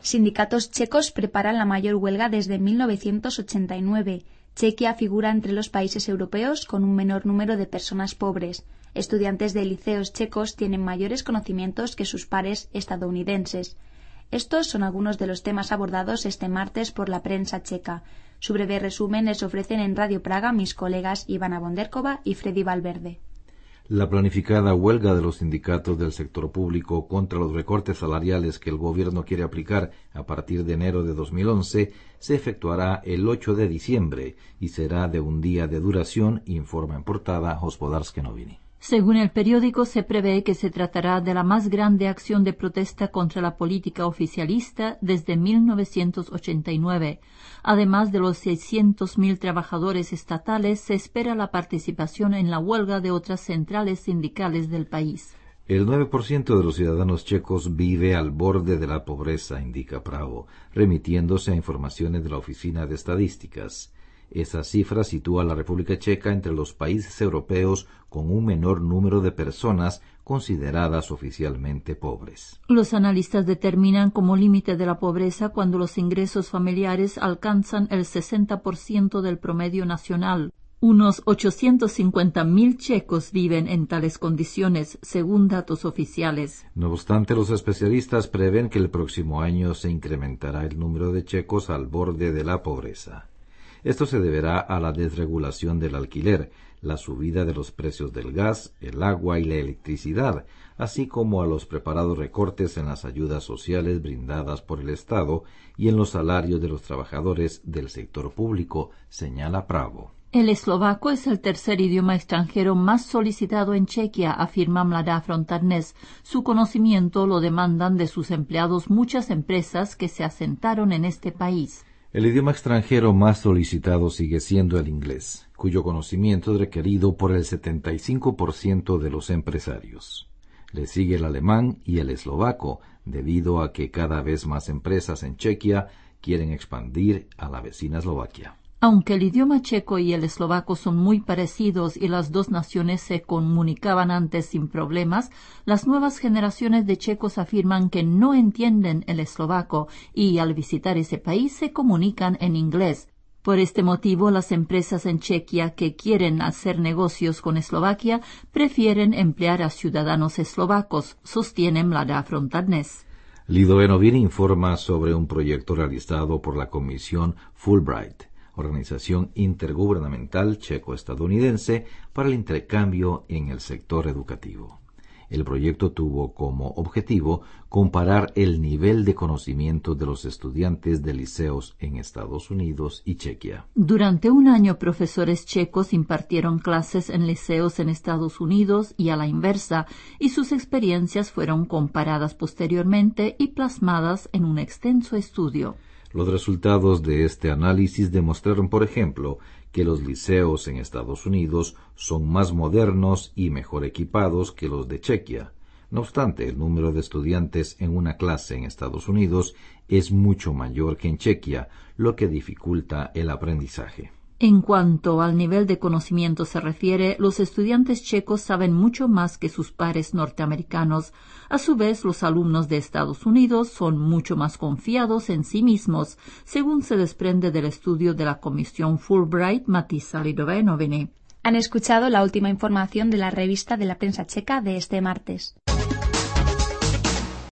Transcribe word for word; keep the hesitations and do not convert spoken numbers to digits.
Sindicatos checos preparan la mayor huelga desde mil novecientos ochenta y nueve. Chequia figura entre los países europeos con un menor número de personas pobres. Estudiantes de liceos checos tienen mayores conocimientos que sus pares estadounidenses. Estos son algunos de los temas abordados este martes por la prensa checa. Su breve resumen les ofrecen en Radio Praga mis colegas Ivana Bonderkova y Freddy Valverde. La planificada huelga de los sindicatos del sector público contra los recortes salariales que el gobierno quiere aplicar a partir de enero de dos mil once se efectuará el ocho de diciembre y será de un día de duración, informa en portada Hospodarsky Noviny. Según el periódico, se prevé que se tratará de la más grande acción de protesta contra la política oficialista desde mil novecientos ochenta y nueve. Además de los seiscientos mil trabajadores estatales, se espera la participación en la huelga de otras centrales sindicales del país. El nueve por ciento de los ciudadanos checos vive al borde de la pobreza, indica Pravo, remitiéndose a informaciones de la Oficina de Estadísticas. Esa cifra sitúa a la República Checa entre los países europeos con un menor número de personas consideradas oficialmente pobres. Los analistas determinan como límite de la pobreza cuando los ingresos familiares alcanzan el sesenta por ciento del promedio nacional. Unos ochocientos cincuenta mil checos viven en tales condiciones, según datos oficiales. No obstante, los especialistas prevén que el próximo año se incrementará el número de checos al borde de la pobreza. Esto se deberá a la desregulación del alquiler, la subida de los precios del gas, el agua y la electricidad, así como a los preparados recortes en las ayudas sociales brindadas por el Estado y en los salarios de los trabajadores del sector público, señala Pravo. El eslovaco es el tercer idioma extranjero más solicitado en Chequia, afirma Mladá Frontarnes. Su conocimiento lo demandan de sus empleados muchas empresas que se asentaron en este país. El idioma extranjero más solicitado sigue siendo el inglés, cuyo conocimiento es requerido por el setenta y cinco por ciento de los empresarios. Le sigue el alemán y el eslovaco, debido a que cada vez más empresas en Chequia quieren expandir a la vecina Eslovaquia. Aunque el idioma checo y el eslovaco son muy parecidos y las dos naciones se comunicaban antes sin problemas, las nuevas generaciones de checos afirman que no entienden el eslovaco y al visitar ese país se comunican en inglés. Por este motivo, las empresas en Chequia que quieren hacer negocios con Eslovaquia prefieren emplear a ciudadanos eslovacos, sostiene Mladá Frontarnes. Lidové Noviny informa sobre un proyecto realizado por la Comisión Fulbright, organización intergubernamental checo-estadounidense para el intercambio en el sector educativo. El proyecto tuvo como objetivo comparar el nivel de conocimiento de los estudiantes de liceos en Estados Unidos y Chequia. Durante un año, profesores checos impartieron clases en liceos en Estados Unidos y a la inversa, y sus experiencias fueron comparadas posteriormente y plasmadas en un extenso estudio. Los resultados de este análisis demostraron, por ejemplo, que los liceos en Estados Unidos son más modernos y mejor equipados que los de Chequia. No obstante, el número de estudiantes en una clase en Estados Unidos es mucho mayor que en Chequia, lo que dificulta el aprendizaje. En cuanto al nivel de conocimiento se refiere, los estudiantes checos saben mucho más que sus pares norteamericanos. A su vez, los alumnos de Estados Unidos son mucho más confiados en sí mismos, según se desprende del estudio de la Comisión Fulbright Matisa Lidové Noviny. Han escuchado la última información de la revista de la prensa checa de este martes.